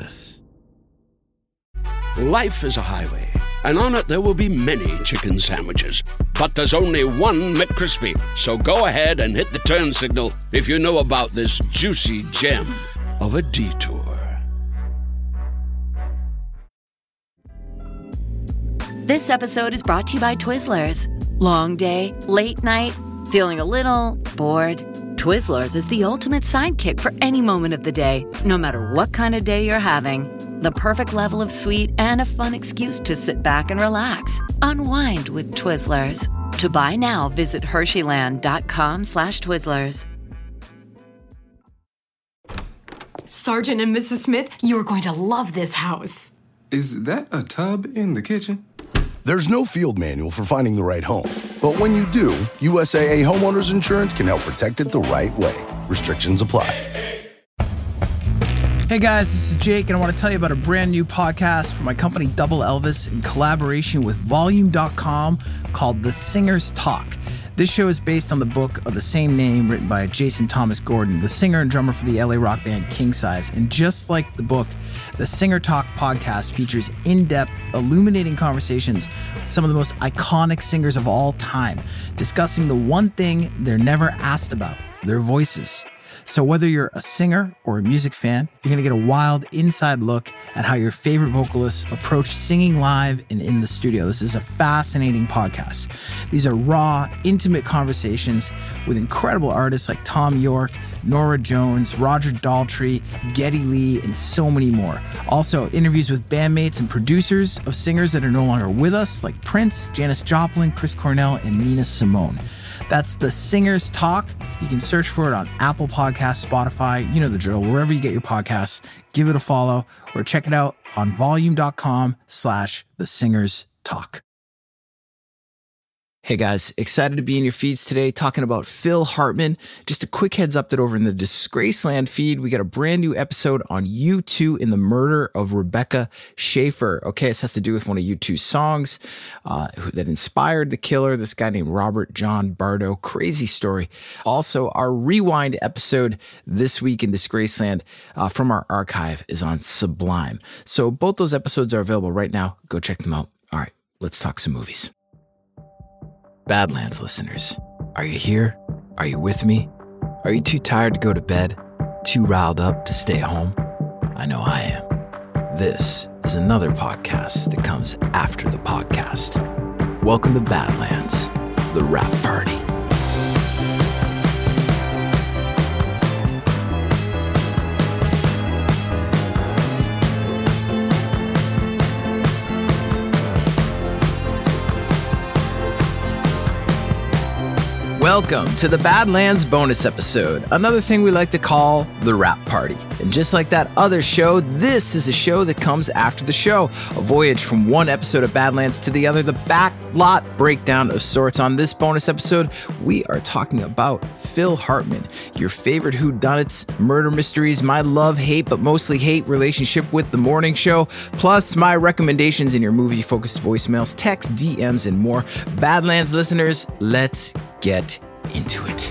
Elvis. Life is a highway, and on it there will be many chicken sandwiches. But there's only one McCrispy. So go ahead and hit the turn signal if you know about this juicy gem of a detour. This episode is brought to you by Twizzlers. Long day, late night, feeling a little bored? Twizzlers is the ultimate sidekick for any moment of the day, no matter what kind of day you're having. The perfect level of sweet and a fun excuse to sit back and relax. Unwind with Twizzlers. To buy now, visit Hersheyland.com/Twizzlers. Sergeant and Mrs. Smith, you're going to love this house. Is that a tub in the kitchen? There's no field manual for finding the right home. But when you do, USAA Homeowners Insurance can help protect it the right way. Restrictions apply. Hey guys, this is Jake, and I want to tell you about a brand new podcast from my company Double Elvis in collaboration with Volume.com called The Singer's Talk. This show is based on the book of the same name written by Jason Thomas Gordon, the singer and drummer for the LA rock band King Size. And just like the book, the Singer Talk podcast features in-depth, illuminating conversations with some of the most iconic singers of all time, discussing the one thing they're never asked about, their voices. So whether you're a singer or a music fan, you're going to get a wild inside look at how your favorite vocalists approach singing live and in the studio. This is a fascinating podcast. These are raw, intimate conversations with incredible artists like Thom Yorke, Norah Jones, Roger Daltrey, Geddy Lee, and so many more. Also, interviews with bandmates and producers of singers that are no longer with us, like Prince, Janis Joplin, Chris Cornell, and Nina Simone. That's The Singer's Talk. You can search for it on Apple Podcasts, Spotify, you know the drill, wherever you get your podcasts. Give it a follow or check it out on volume.com/The Singer's Talk. Hey guys, excited to be in your feeds today talking about Phil Hartman. Just a quick heads up that over in the Disgraceland feed, we got a brand new episode on U2 in the murder of Rebecca Schaeffer. Okay, this has to do with one of U2's songs that inspired the killer, this guy named Robert John Bardo. Crazy story. Also, our Rewind episode this week in Disgraceland from our archive is on Sublime. So both those episodes are available right now. Go check them out. All right, let's talk some movies. Badlands listeners, are you here? Are you with me? Are you too tired to go to bed? Too riled up to stay home? I know I am. This is another podcast that comes after the podcast. Welcome to Badlands, the Rap Party. Welcome to the Badlands bonus episode, another thing we like to call the Rap Party. And just like that other show, this is a show that comes after the show, a voyage from one episode of Badlands to the other, the back lot breakdown of sorts. On this bonus episode, we are talking about Phil Hartman, your favorite whodunits, murder mysteries, my love-hate, but mostly hate relationship with The Morning Show, plus my recommendations in your movie-focused voicemails, text, DMs, and more. Badlands listeners, let's get into it.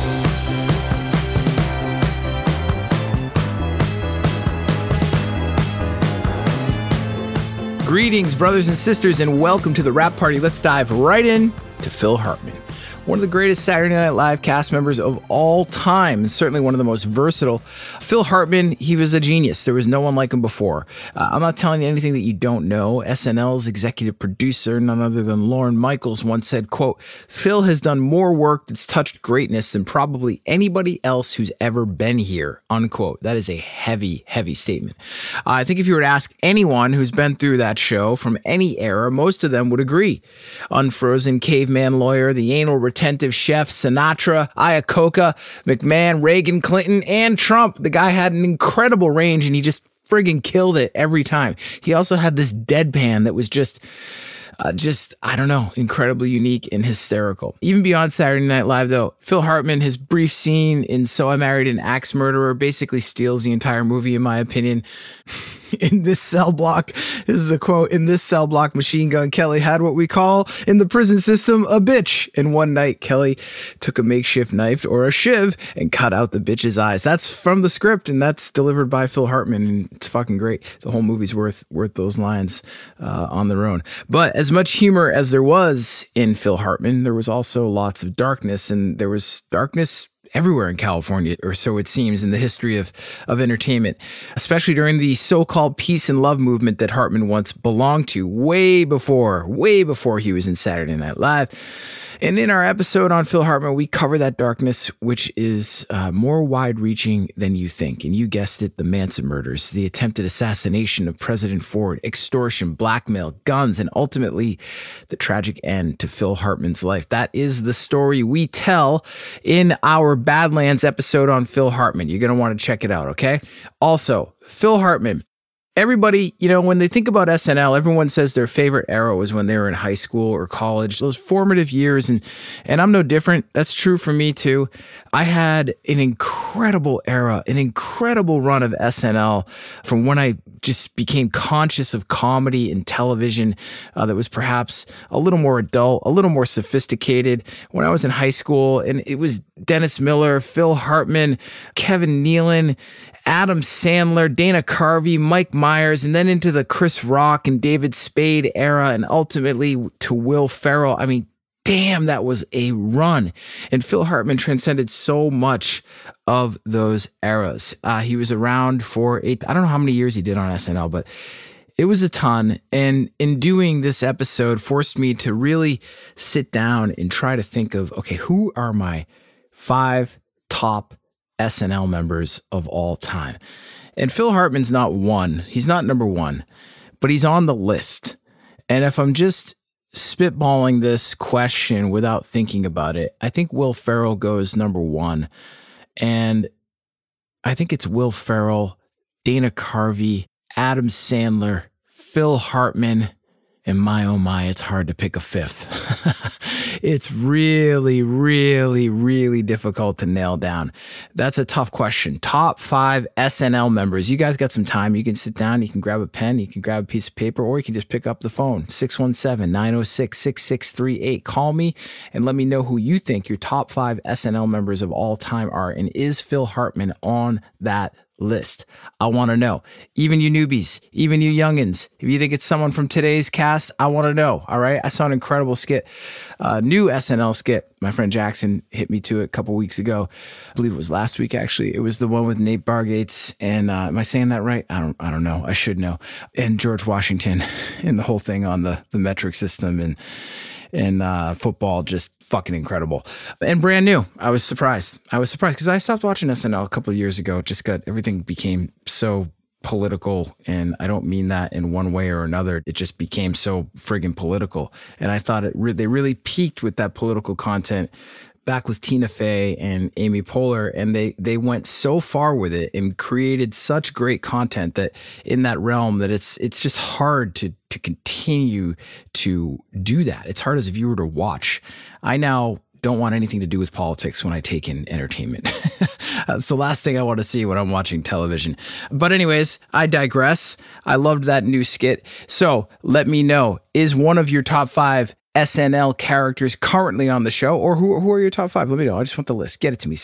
Greetings, brothers and sisters, and welcome to the Rap Party. Let's dive right in to Phil Hartman, one of the greatest Saturday Night Live cast members of all time, and certainly one of the most versatile. Phil Hartman, he was a genius. There was no one like him before. I'm not telling you anything that you don't know. SNL's executive producer, none other than Lorne Michaels, once said, quote, "Phil has done more work that's touched greatness than probably anybody else who's ever been here," unquote. That is a heavy, heavy statement. I think if you were to ask anyone who's been through that show from any era, most of them would agree. Unfrozen Caveman Lawyer, The Anal Retentive Chef, Sinatra, Iacocca, McMahon, Reagan, Clinton, and Trump. The guy had an incredible range and he just friggin' killed it every time. He also had this deadpan that was just, I don't know, incredibly unique and hysterical. Even beyond Saturday Night Live, though, Phil Hartman, his brief scene in So I Married an Axe Murderer basically steals the entire movie, in my opinion. In this cell block, this is a quote, in this cell block, Machine Gun Kelly had what we call in the prison system a bitch. And one night, Kelly took a makeshift knife or a shiv and cut out the bitch's eyes. That's from the script, and that's delivered by Phil Hartman, and it's fucking great. The whole movie's worth those lines on their own. But as much humor as there was in Phil Hartman, there was also lots of darkness, and there was darkness everywhere in California, or so it seems, in the history of entertainment, especially during the so-called peace and love movement that Hartman once belonged to way before he was in Saturday Night Live. And in our episode on Phil Hartman, we cover that darkness, which is more wide-reaching than you think. And you guessed it, the Manson murders, the attempted assassination of President Ford, extortion, blackmail, guns, and ultimately the tragic end to Phil Hartman's life. That is the story we tell in our Badlands episode on Phil Hartman. You're going to want to check it out, okay? Also, Phil Hartman. Everybody, when they think about SNL, everyone says their favorite era was when they were in high school or college, those formative years. And I'm no different. That's true for me too. I had an incredible era, an incredible run of SNL from when I just became conscious of comedy and television that was perhaps a little more adult, a little more sophisticated. When I was in high school, and it was Dennis Miller, Phil Hartman, Kevin Nealon, Adam Sandler, Dana Carvey, Mike Myers, and then into the Chris Rock and David Spade era, and ultimately to Will Ferrell. I mean, damn, that was a run. And Phil Hartman transcended so much of those eras. He was around for I don't know how many years he did on SNL, but it was a ton. And in doing this episode forced me to really sit down and try to think of, okay, who are my 5 top SNL members of all time? And Phil Hartman's not one. He's not number 1, but he's on the list. And if I'm just spitballing this question without thinking about it, I think Will Ferrell goes number 1. And I think it's Will Ferrell, Dana Carvey, Adam Sandler, Phil Hartman, and my, oh my, it's hard to pick a 5th. It's really, really, really difficult to nail down. That's a tough question. Top 5 SNL members. You guys got some time. You can sit down, you can grab a pen, you can grab a piece of paper, or you can just pick up the phone. 617-906-6638. Call me and let me know who you think your top 5 SNL members of all time are. And is Phil Hartman on that list? I want to know. Even you newbies, even you youngins, if you think it's someone from today's cast, I want to know. All right. I saw an incredible skit, new SNL skit. My friend Jackson hit me to it a couple weeks ago. I believe it was last week, actually. It was the one with Nate Bargatze. And am I saying that right? I don't know. I should know. And George Washington and the whole thing on the metric system and football, just fucking incredible and brand new. I was surprised because I stopped watching SNL a couple of years ago. Everything became so political, and I don't mean that in one way or another. It just became so friggin' political, and I thought they really peaked with that political content back with Tina Fey and Amy Poehler, and they went so far with it and created such great content that in that realm that it's just hard to continue to do that. It's hard as a viewer to watch. I now don't want anything to do with politics when I take in entertainment. It's the last thing I want to see when I'm watching television. But anyways, I digress. I loved that new skit. So let me know, is one of your top 5 SNL characters currently on the show, or who are your top 5? Let me know. I just want the list. Get it to me.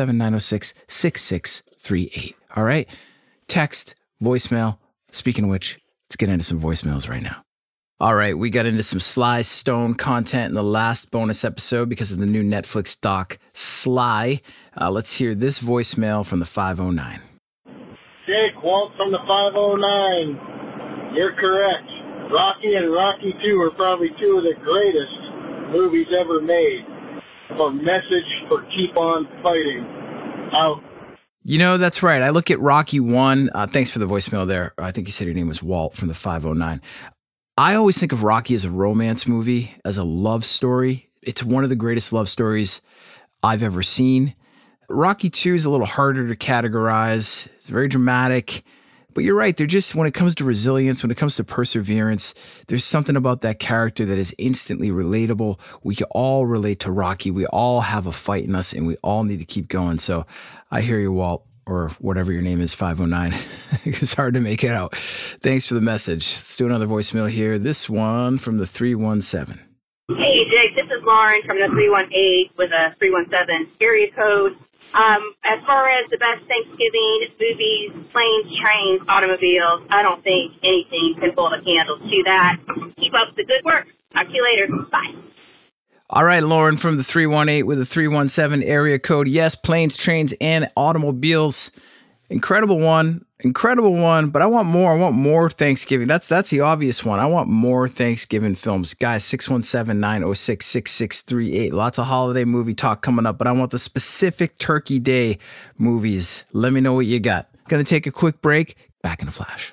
617-906-6638. All right. Text, voicemail. Speaking of which, let's get into some voicemails right now. All right. We got into some Sly Stone content in the last bonus episode because of the new Netflix doc, Sly. Let's hear this voicemail from the 509. Jake, Walt from the 509. You're correct. Rocky and Rocky 2 are probably 2 of the greatest movies ever made. A message for keep on fighting. Out. That's right. I look at Rocky 1. Thanks for the voicemail there. I think you said your name was Walt from the 509. I always think of Rocky as a romance movie, as a love story. It's one of the greatest love stories I've ever seen. Rocky 2 is a little harder to categorize. It's very dramatic. But you're right. They're just, when it comes to resilience, when it comes to perseverance, there's something about that character that is instantly relatable. We can all relate to Rocky. We all have a fight in us, and we all need to keep going. So I hear you, Walt, or whatever your name is, 509. It's hard to make it out. Thanks for the message. Let's do another voicemail here. This one from the 317. Hey, Jake, this is Lauren from the 318 with a 317 area code. As far as the best Thanksgiving movies, planes, trains, automobiles, I don't think anything can hold a candle to that. Keep up the good work. Talk to you later. Bye. All right, Lauren from the 318 with a 317 area code. Yes, planes, trains, and automobiles. Incredible one, but I want more. I want more Thanksgiving. That's the obvious one. I want more Thanksgiving films. Guys, 617-906-6638. Lots of holiday movie talk coming up, but I want the specific Turkey Day movies. Let me know what you got. Gonna take a quick break. Back in a flash.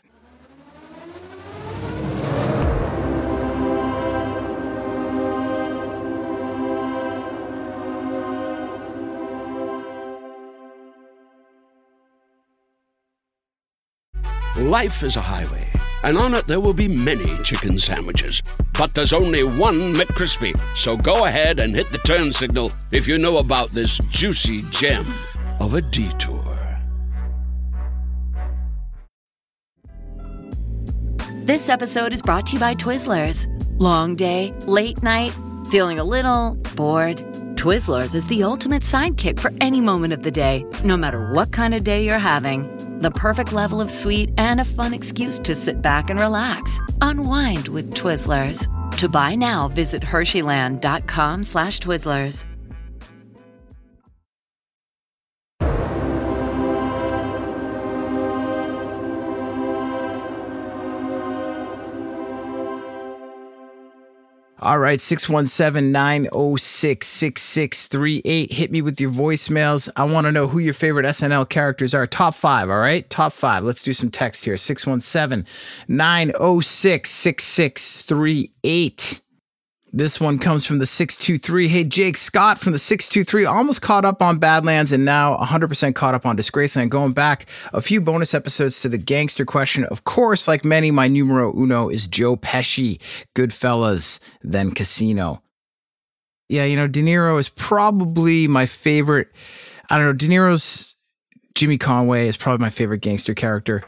Life is a highway, and on it there will be many chicken sandwiches. But there's only one McCrispy. So go ahead and hit the turn signal if you know about this juicy gem of a detour. This episode is brought to you by Twizzlers. Long day, late night, feeling a little bored? Twizzlers is the ultimate sidekick for any moment of the day, no matter what kind of day you're having. The perfect level of sweet and a fun excuse to sit back and relax. Unwind with Twizzlers. To buy now, visit Hersheyland.com/Twizzlers. All right, 617-906-6638. Hit me with your voicemails. I want to know who your favorite SNL characters are. Top 5, all right? Top 5. Let's do some text here. 617-906-6638. This one comes from the 623. Hey, Jake, Scott from the 623. Almost caught up on Badlands and now 100% caught up on Disgraceland. Going back a few bonus episodes to the gangster question. Of course, like many, my numero uno is Joe Pesci, Goodfellas, then Casino. Yeah, you know, De Niro is probably my favorite. I don't know, De Niro's Jimmy Conway is probably my favorite gangster character.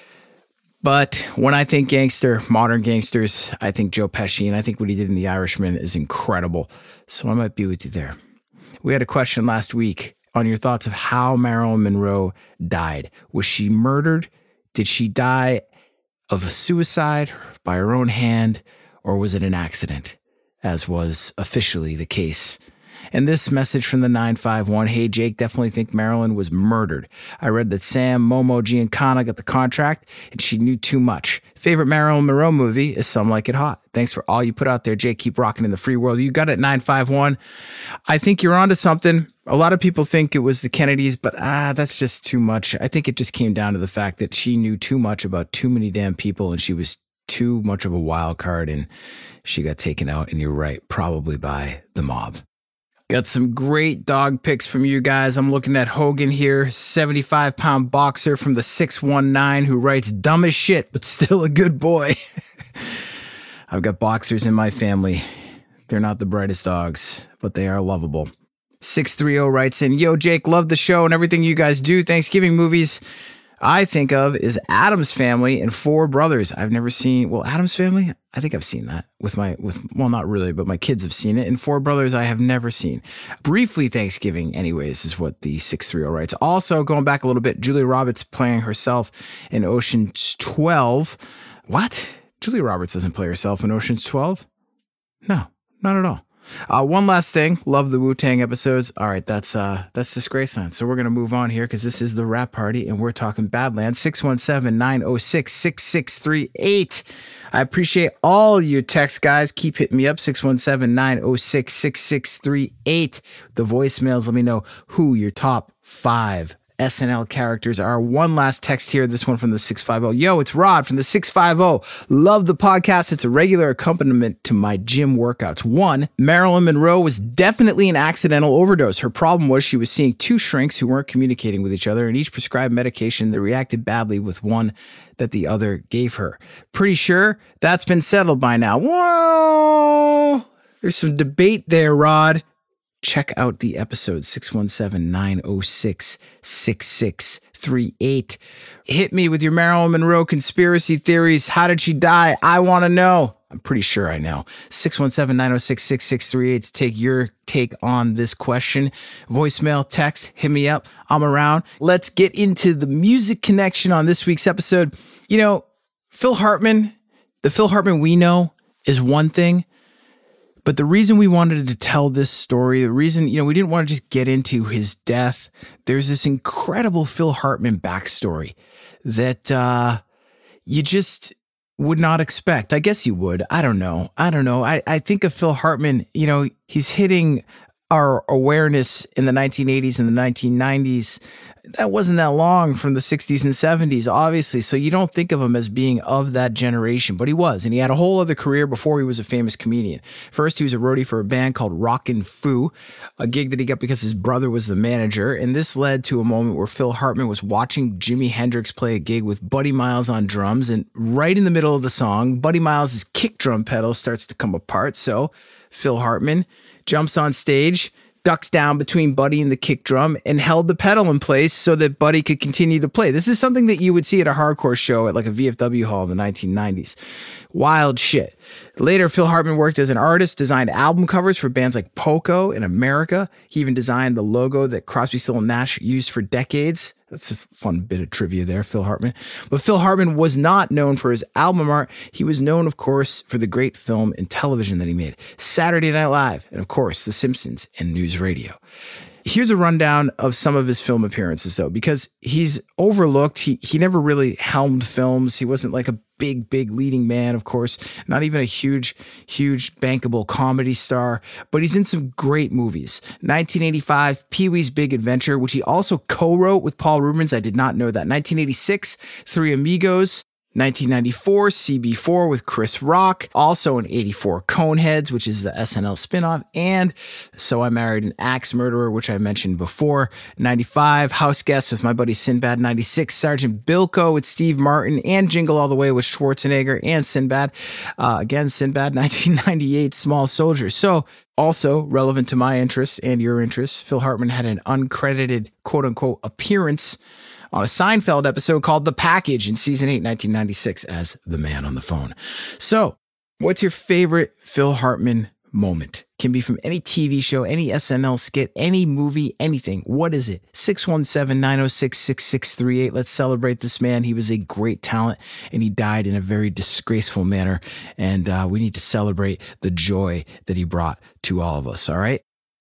But when I think gangster, modern gangsters, I think Joe Pesci, and I think what he did in The Irishman is incredible. So I might be with you there. We had a question last week on your thoughts of how Marilyn Monroe died. Was she murdered? Did she die of a suicide by her own hand? Or was it an accident, as was officially the case? And this message from the 951, hey, Jake, definitely think Marilyn was murdered. I read that Sam Momo Giancana got the contract and she knew too much. Favorite Marilyn Monroe movie is Some Like It Hot. Thanks for all you put out there, Jake. Keep rocking in the free world. You got it, 951. I think you're onto something. A lot of people think it was the Kennedys, but that's just too much. I think it just came down to the fact that she knew too much about too many damn people and she was too much of a wild card and she got taken out, and you're right, probably by the mob. Got some great dog picks from you guys. I'm looking at Hogan here, 75-pound boxer from the 619 who writes dumb as shit, but still a good boy. I've got boxers in my family. They're not the brightest dogs, but they are lovable. 630 writes in, yo, Jake, love the show and everything you guys do. Thanksgiving movies I think of is Addams Family and Four Brothers. I've never seen, Addams Family? I think I've seen that not really, but my kids have seen it. And Four Brothers I have never seen. Briefly Thanksgiving, anyways, is what the 630 writes. Also, going back a little bit, Julia Roberts playing herself in Ocean's 12. What? Julia Roberts doesn't play herself in Ocean's 12? No, not at all. One last thing. Love the Wu-Tang episodes. All right, that's Disgraceland. So we're going to move on here because this is the rap party and we're talking Badlands. 617-906-6638. I appreciate all your texts, guys. Keep hitting me up. 617-906-6638. The voicemails, let me know who your top 5 SNL characters are. One last text here. This one from the 650. Yo, it's Rod from the 650. Love the podcast. It's a regular accompaniment to my gym workouts. 1, Marilyn Monroe was definitely an accidental overdose. Her problem was she was seeing 2 shrinks who weren't communicating with each other and each prescribed medication that reacted badly with one that the other gave her. Pretty sure that's been settled by now. Whoa! There's some debate there, Rod. Check out the episode 617-906-6638. 6638. Hit me with your Marilyn Monroe conspiracy theories. How did she die? I want to know. I'm pretty sure I know. 617-906-6638 to take your take on this question. Voicemail, text, hit me up. I'm around. Let's get into the music connection on this week's episode. You know, Phil Hartman, the Phil Hartman we know is one thing, but the reason we wanted to tell this story, the reason, we didn't want to just get into his death. There's this incredible Phil Hartman backstory that you just would not expect. I guess you would. I don't know. I think of Phil Hartman, he's hitting our awareness in the 1980s and the 1990s. That wasn't that long from the 60s and 70s, obviously. So you don't think of him as being of that generation, but he was. And he had a whole other career before he was a famous comedian. First, he was a roadie for a band called Rockin' Foo, a gig that he got because his brother was the manager. And this led to a moment where Phil Hartman was watching Jimi Hendrix play a gig with Buddy Miles on drums. And right in the middle of the song, Buddy Miles' kick drum pedal starts to come apart. So Phil Hartman jumps on stage, ducks down between Buddy and the kick drum, and held the pedal in place so that Buddy could continue to play. This is something that you would see at a hardcore show at like a VFW hall in the 1990s. Wild shit. Later, Phil Hartman worked as an artist, designed album covers for bands like Poco in America. He even designed the logo that Crosby, Still & Nash used for decades. That's a fun bit of trivia there, Phil Hartman. But Phil Hartman was not known for his album art. He was known, of course, for the great film and television that he made. Saturday Night Live, and of course, The Simpsons and News Radio. Here's a rundown of some of his film appearances, though, because he's overlooked. He never really helmed films. He wasn't like a big leading man, of course, not even a huge bankable comedy star, but he's in some great movies. 1985, Pee-wee's Big Adventure, which he also co-wrote with Paul Reubens. I did not know that. 1986, Three Amigos. 1994, CB4 with Chris Rock. Also in 84, Coneheads, which is the SNL spinoff. And So I Married an Axe Murderer, which I mentioned before. 95, House Guest with my buddy Sinbad. 96, Sergeant Bilko with Steve Martin. And Jingle All the Way with Schwarzenegger and Sinbad. Again, Sinbad. 1998, Small Soldiers. So also relevant to my interests and your interests, Phil Hartman had an uncredited quote-unquote appearance on a Seinfeld episode called The Package in season 8, 1996 as the man on the phone. So what's your favorite Phil Hartman moment? Can be from any TV show, any SNL skit, any movie, anything. What is it? 617-906-6638. Let's celebrate this man. He was a great talent and he died in a very disgraceful manner. And we need to celebrate the joy that he brought to all of us. All right.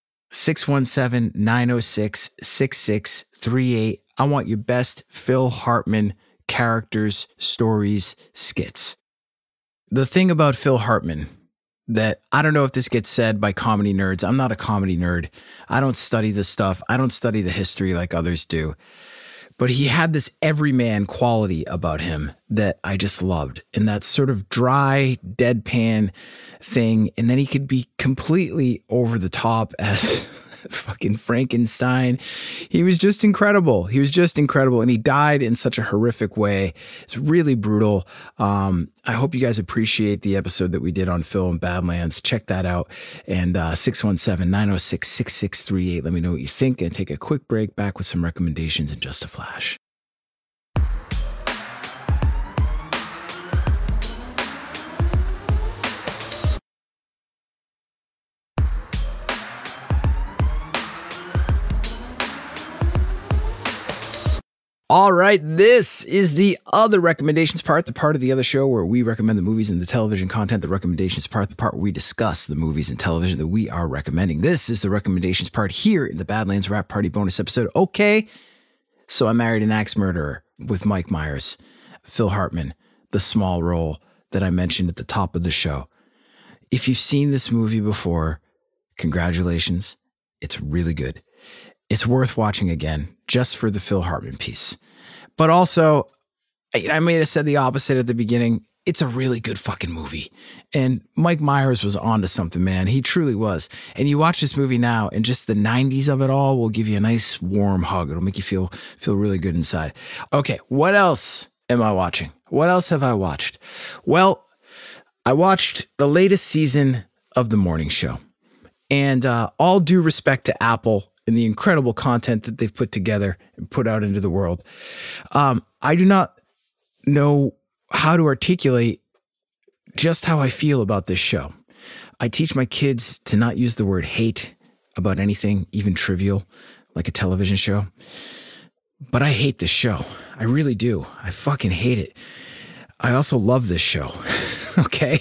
617-906-6638. I want your best Phil Hartman characters, stories, skits. The thing about Phil Hartman that I don't know if this gets said by comedy nerds. I'm not a comedy nerd. I don't study this stuff. I don't study the history like others do. But he had this everyman quality about him that I just loved. And that sort of dry, deadpan thing. And then he could be completely over the top as fucking Frankenstein. He was just incredible. And he died in such a horrific way. It's really brutal. I hope you guys appreciate the episode that we did on Phil and Badlands. Check that out. And 617-906-6638. Let me know what you think and take a quick break. Back with some recommendations in just a flash. All right, this is the other recommendations part, the part of the other show where we recommend the movies and the television content. The recommendations part, the part where we discuss the movies and television that we are recommending. This is the recommendations part here in the Badlands Rap Party bonus episode. Okay, So I Married an Axe Murderer with Mike Myers, Phil Hartman, the small role that I mentioned at the top of the show. If you've seen this movie before, congratulations. It's really good. It's worth watching again just for the Phil Hartman piece. But also, I may have said the opposite at the beginning. It's a really good fucking movie. And Mike Myers was onto something, man. He truly was. And you watch this movie now and just the 90s of it all will give you a nice warm hug. It'll make you feel really good inside. Okay, what else am I watching? What else have I watched? Well, I watched the latest season of The Morning Show. And all due respect to Apple and the incredible content that they've put together and put out into the world. I do not know how to articulate just how I feel about this show. I teach my kids to not use the word hate about anything, even trivial, like a television show. But I hate this show. I really do. I fucking hate it. I also love this show. Okay.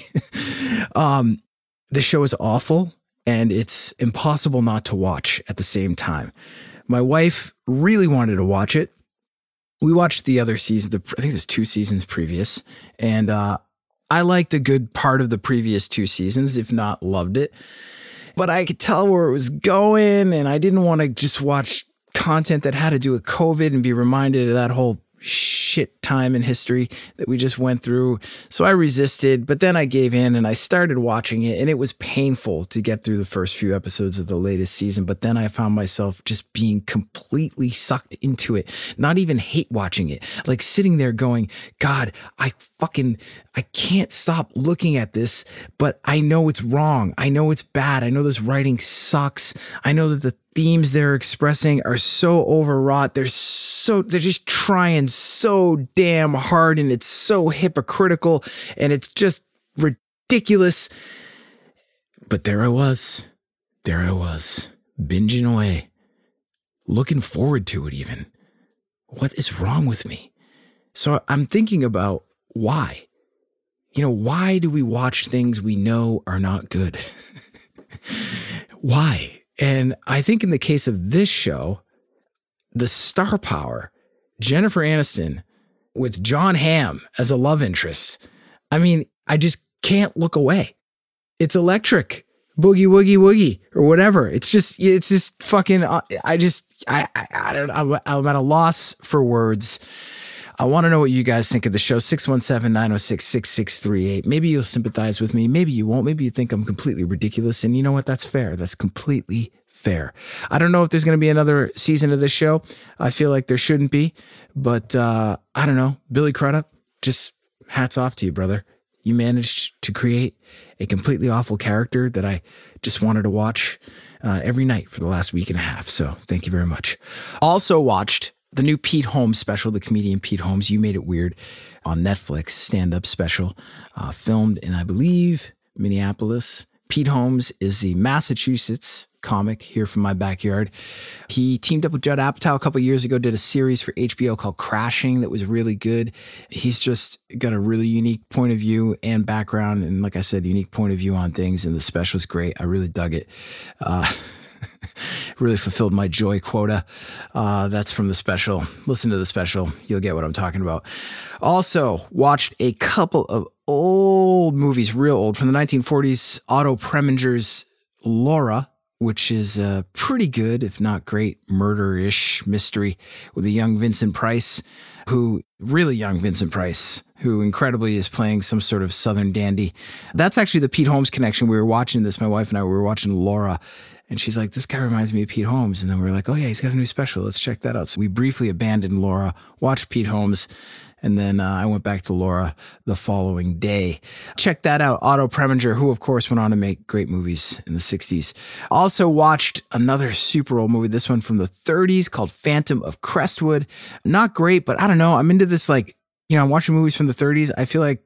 This show is awful and it's impossible not to watch at the same time. My wife really wanted to watch it. We watched the other season. I think there's 2 seasons previous. And I liked a good part of the previous 2 seasons, if not loved it. But I could tell where it was going and I didn't want to just watch content that had to do with COVID and be reminded of that whole shit time in history that we just went through. So I resisted, but then I gave in and I started watching it, and it was painful to get through the first few episodes of the latest season. But then I found myself just being completely sucked into it, not even hate watching it, like sitting there going, God, I can't stop looking at this, but I know it's wrong. I know it's bad. I know this writing sucks. I know that the themes they're expressing are so overwrought. They're just trying so damn hard, and it's so hypocritical, and it's just ridiculous. But there I was, binging away, looking forward to it even. What is wrong with me? So I'm thinking about why. Why do we watch things we know are not good? Why? And I think in the case of this show, the star power, Jennifer Aniston with Jon Hamm as a love interest. I mean, I just can't look away. It's electric. Boogie, woogie, woogie, or whatever. It's just fucking, I don't know. I'm at a loss for words. I want to know what you guys think of the show. 617-906-6638. Maybe you'll sympathize with me. Maybe you won't. Maybe you think I'm completely ridiculous. And you know what? That's fair. That's completely fair. I don't know if there's going to be another season of this show. I feel like there shouldn't be. But I don't know. Billy Crudup, just hats off to you, brother. You managed to create a completely awful character that I just wanted to watch every night for the last week and a half. So thank you very much. Also watched the new Pete Holmes special, the comedian Pete Holmes, You Made It Weird, on Netflix, stand-up special, filmed in, I believe, Minneapolis. Pete Holmes is the Massachusetts comic here from my backyard. He teamed up with Judd Apatow a couple of years ago, did a series for HBO called Crashing that was really good. He's just got a really unique point of view and background, and like I said, unique point of view on things, and the special's great. I really dug it. Really fulfilled my joy quota. That's from the special. Listen to the special. You'll get what I'm talking about. Also, watched a couple of old movies, real old, from the 1940s. Otto Preminger's Laura, which is a pretty good, if not great, murder-ish mystery with a young Vincent Price, who incredibly is playing some sort of Southern dandy. That's actually the Pete Holmes connection. We were watching this, my wife and I, we were watching Laura, and she's like, this guy reminds me of Pete Holmes. And then we were like, oh yeah, he's got a new special. Let's check that out. So we briefly abandoned Laura, watched Pete Holmes, and then I went back to Laura the following day. Check that out. Otto Preminger, who of course went on to make great movies in the 60s. Also watched another super old movie, this one from the 30s called Phantom of Crestwood. Not great, but I don't know. I'm into this, like, I'm watching movies from the 30s. I feel like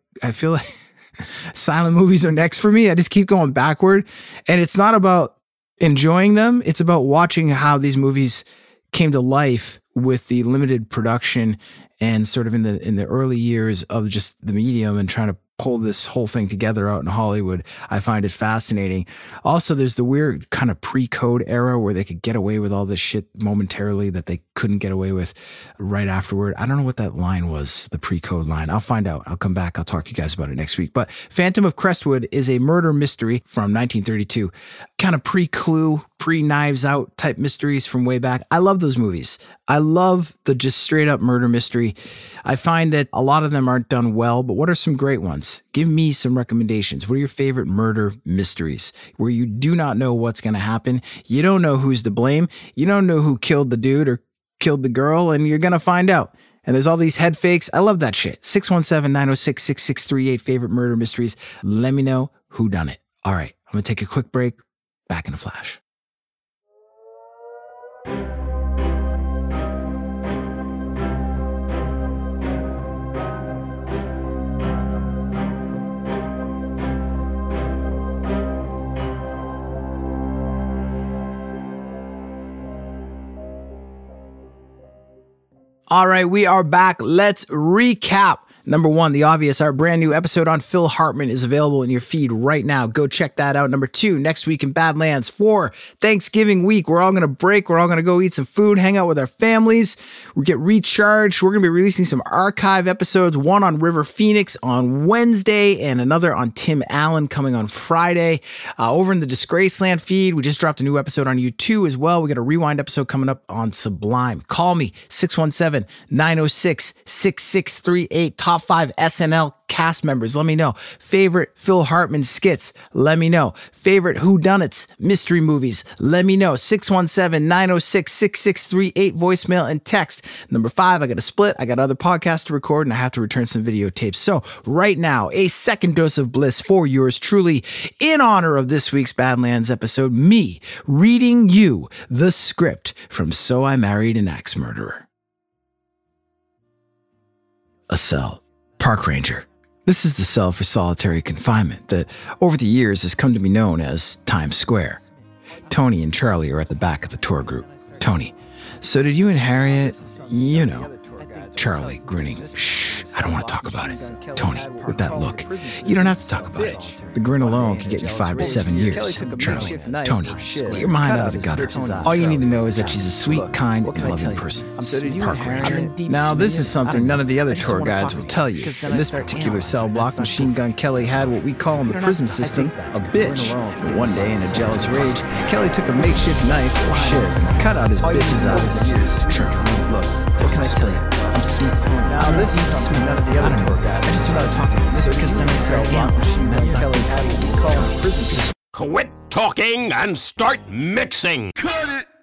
silent movies are next for me. I just keep going backward. And it's not about enjoying them. It's about watching how these movies came to life with the limited production and sort of in the early years of just the medium and trying to pull this whole thing together out in Hollywood. I find it fascinating. Also, there's the weird kind of pre-code era where they could get away with all this shit momentarily that they couldn't get away with right afterward. I don't know what that line was, the pre-code line. I'll find out. I'll come back. I'll talk to you guys about it next week. But Phantom of Crestwood is a murder mystery from 1932. Kind of pre-Clue, pre-Knives Out type mysteries from way back. I love those movies. I love the just straight up murder mystery. I find that a lot of them aren't done well, but what are some great ones? Give me some recommendations. What are your favorite murder mysteries where you do not know what's going to happen? You don't know who's to blame. You don't know who killed the dude or killed the girl, and you're going to find out. And there's all these head fakes. I love that shit. 617-906-6638, favorite murder mysteries. Let me know who done it. All right, I'm going to take a quick break. Back in a flash. All right, we are back. Let's recap. Number one, the obvious, our brand new episode on Phil Hartman is available in your feed right now. Go check that out. Number two, next week in Badlands. 4, Thanksgiving week. We're all going to break. We're all going to go eat some food, hang out with our families. We get recharged. We're going to be releasing some archive episodes, one on River Phoenix on Wednesday and another on Tim Allen coming on Friday. Over in the Disgraceland feed, we just dropped a new episode on U2 as well. We got a rewind episode coming up on Sublime. Call me, 617-906-6638. Top 5 SNL cast members, let me know. Favorite Phil Hartman skits, let me know. Favorite whodunits, mystery movies, let me know. 617-906-6638, voicemail and text. Number 5, I got a split. I got other podcasts to record and I have to return some videotapes. So right now, a second dose of bliss for yours truly in honor of this week's Badlands episode, me reading you the script from So I Married an Axe Murderer. A cell. Park ranger. This is the cell for solitary confinement that over the years has come to be known as Times Square. Tony and Charlie are at the back of the tour group. Tony, so did you and Harriet, you know. Charlie, grinning. Shh, I don't want to talk about it. Tony, with that look, you don't have to talk about it. The grin alone could get you 5 to 7 years. Charlie, Tony, get your mind out of the gutter. All you need to know is that she's a sweet, kind, and loving person. Park ranger. Now, this is something none of the other tour guides will tell you. In this particular cell block, Machine Gun Kelly had what we call in the prison system a bitch. One day, in a jealous rage, Kelly took a makeshift knife or shiv and cut out his bitch's eyes. Look, what can I tell you? I'm sweet. Now this is something none of the other tour guides. I just started talking about this because then I started watching that Kelly had what we call in the prison system. Quit talking and start mixing. Cut it!